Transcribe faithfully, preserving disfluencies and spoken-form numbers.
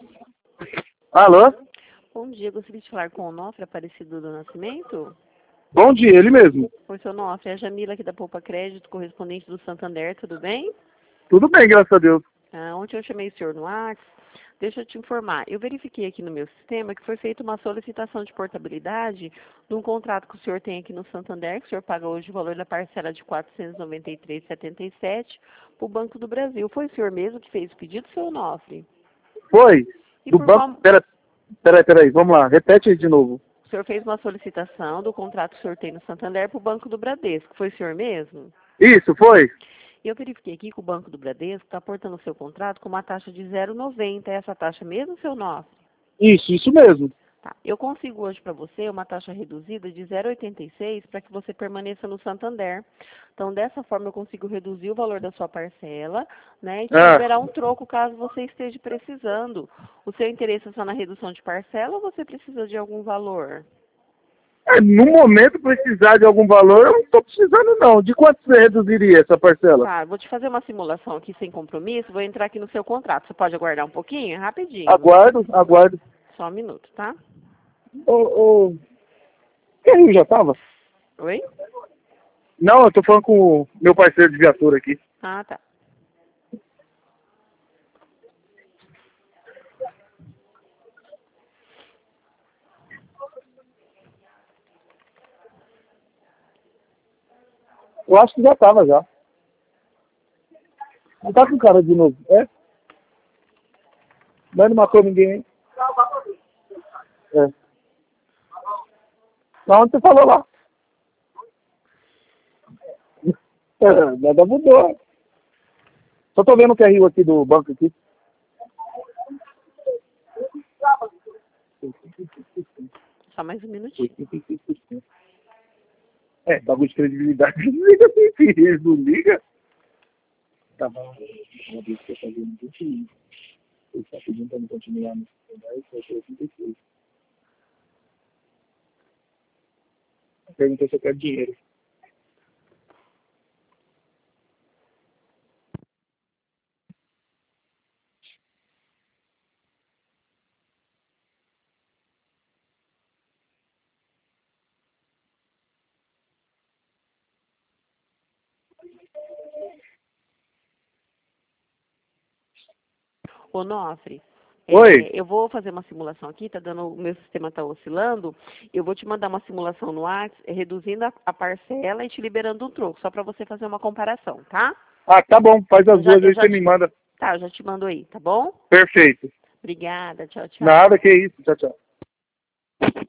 Alô? Bom dia, gostaria de falar com o Onofre Aparecido do Nascimento. Bom dia, ele mesmo. Oi, seu Onofre, é a Jamila aqui da Poupa Crédito, correspondente do Santander, tudo bem? Tudo bem, graças a Deus. Ah, ontem eu chamei o senhor no WhatsApp, deixa eu te informar. Eu verifiquei aqui no meu sistema que foi feita uma solicitação de portabilidade de um contrato que o senhor tem aqui no Santander, que o senhor paga hoje o valor da parcela de quatrocentos e noventa e três reais e setenta e sete centavos para o Banco do Brasil. Foi o senhor mesmo que fez o pedido, seu Onofre? Foi? E Do por banco... qual... Pera, peraí, peraí, vamos lá, repete aí de novo. O senhor fez uma solicitação do contrato que o senhor tem no Santander para o Banco do Bradesco. Foi o senhor mesmo? Isso, foi? E eu verifiquei aqui que o Banco do Bradesco está aportando o seu contrato com uma taxa de zero vírgula noventa. É essa taxa mesmo, seu Onofre? Isso, isso mesmo. Tá. Eu consigo hoje para você uma taxa reduzida de zero vírgula oitenta e seis para que você permaneça no Santander. Então, dessa forma, eu consigo reduzir o valor da sua parcela, né, e te Ah, liberar um troco caso você esteja precisando. O seu interesse é só na redução de parcela ou você precisa de algum valor? é, no momento, precisar de algum valor, eu não estou precisando não. De quanto você reduziria essa parcela? Tá, vou te fazer uma simulação aqui sem compromisso, vou entrar aqui no seu contrato. Você pode aguardar um pouquinho? Rapidinho. Aguardo, aguardo. Só um minuto, tá? Ô, ô... Quem já tava? Oi? Não, eu tô falando com o meu parceiro de viatura aqui. Ah, tá. Eu acho que já tava já. Não tá com cara de novo, é? Mas não matou ninguém, hein? É. Mas onde você falou lá? É, nada mudou. Só tô vendo o Q R aqui do banco aqui. Só mais um minutinho. É, bagulho de credibilidade. Liga assim, filho. Eles não ligam. Tá bom. Uma vez que eu fazia no vinte e um. Ele está pedindo para não continuar no dez, vai ser oitenta e seis. Perguntou se eu quero dinheiro. Onofre, Oi? é, eu vou fazer uma simulação aqui, tá dando, o meu sistema está oscilando. Eu vou te mandar uma simulação no WhatsApp, é, reduzindo a, a parcela e te liberando um troco, só para você fazer uma comparação, tá? Ah, tá bom. Faz as Eu já, duas eu aí, já você me te, manda. tá, eu já te mando aí, tá bom? Perfeito. Obrigada, tchau, tchau. Nada, que isso. Tchau, tchau.